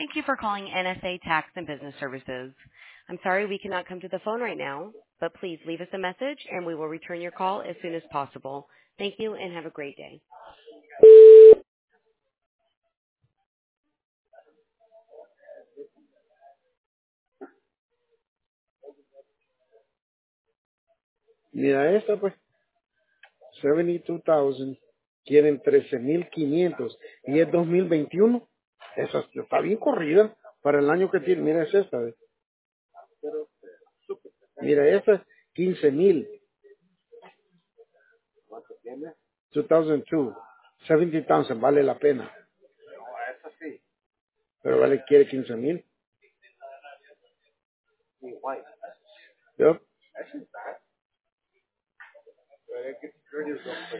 Thank you for calling NSA Tax and Business Services. I'm sorry we cannot come to the phone right now, but please leave us a message and we will return your call as soon as possible. Thank you and have a great day. Mira esta pues, 72,000, quieren 13,500 y es 2021. Esa está bien corrida para el año que tiene. Mira es esta, ¿ves? Mira esta, 15,000, 2002, 70,000, vale la pena. Pero quiere 15,000. Yup.